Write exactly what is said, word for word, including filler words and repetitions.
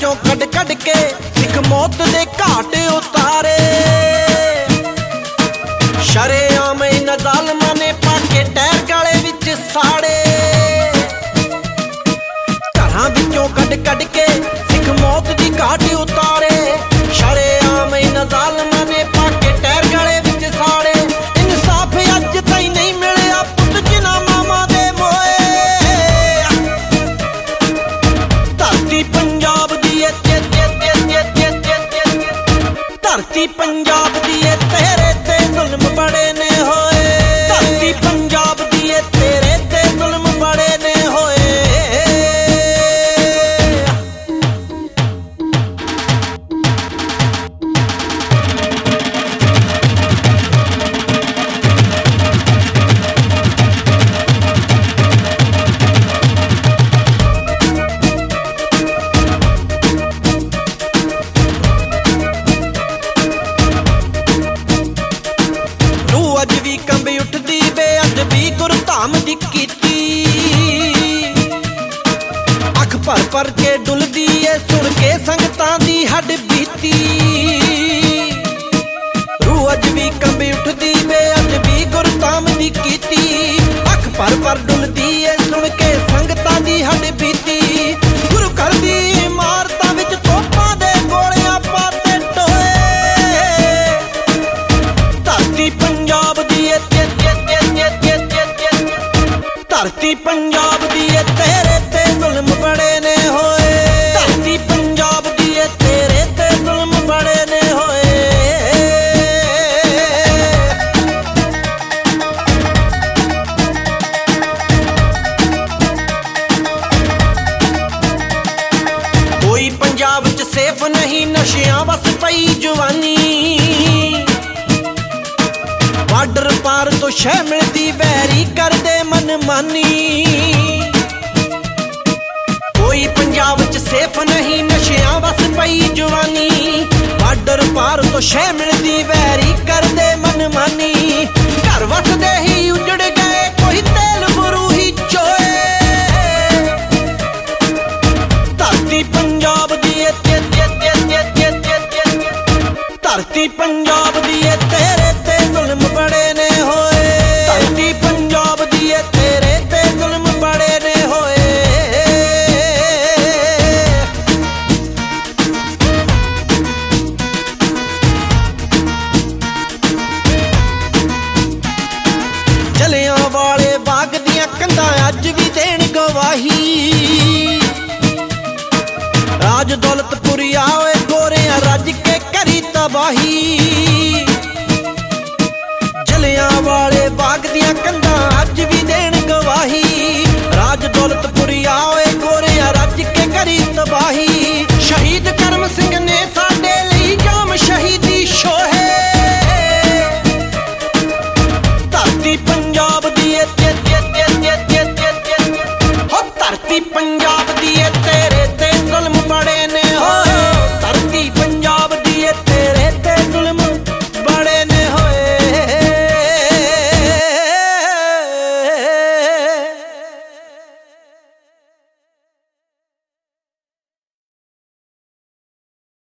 विचों कड कड के सिख मौत दे घाट उतारे। शरेआम इन्हां ज़ालिमां ने पाके टैर गले विच साड़े। घरां विचों कड कड के सिख मौत दी घाट उतारे। शरेआम इन्हां ज़ालिमां ने पाके टैर गले विच साड़े। इंसाफ अज ताईं नहीं मिलिया पुत जिन्हां मावां दे मोए। धरती पंजाब दी धरती पंजाब दी तेरे ते जुल्म बड़े ने होए। धरती पंजाब दी तेरे ते जुल्म बड़े ने होए। अज भी कंबी उठदी बे अज भी गुरधाम दी कीती। अख भर भर के डुलदी ए सुन के संगतां दी हड बीती। रूह अज भी कंबी उठदी बे अज भी गुरधाम दी कीती। अख भर भर डुलदी ए सुन के संगतां दी हड बीती। गुरु घर दी इमारतां विच तोपां दे गोलियां पाते टोए। धरती पंजाब धरती पंजाब दी तेरे ते जुल्म बड़े ने होए। धरती पंजाब दी तेरे ते जुल्म बड़े ने होए। कोई पंजाब च सेफ नहीं नशियां बस पई जवानी। बार्डर पार तो शह मिलदी वैरी करदे मनमानी। कोई पंजाब च सेफ नहीं नशियां बस पई जवानी। बार्डर पार तो शह मिलदी वैरी करदे मनमानी। घर वसदे ही उजड़ गए कोई तेल बुरू ही चोए। धरती पंजाब दी धरती पंजाब दी तेरे ते जुल्म बड़े ने होए। धरती पंजाब दी तेरे ते जुल्म बड़े ने होए। जलियां वाले बाग दियां कंधां अज भी देण गवाही। राज दौलतपुरी आए गोरियां रज के करी तबाही। जलियां वाले बाग दियां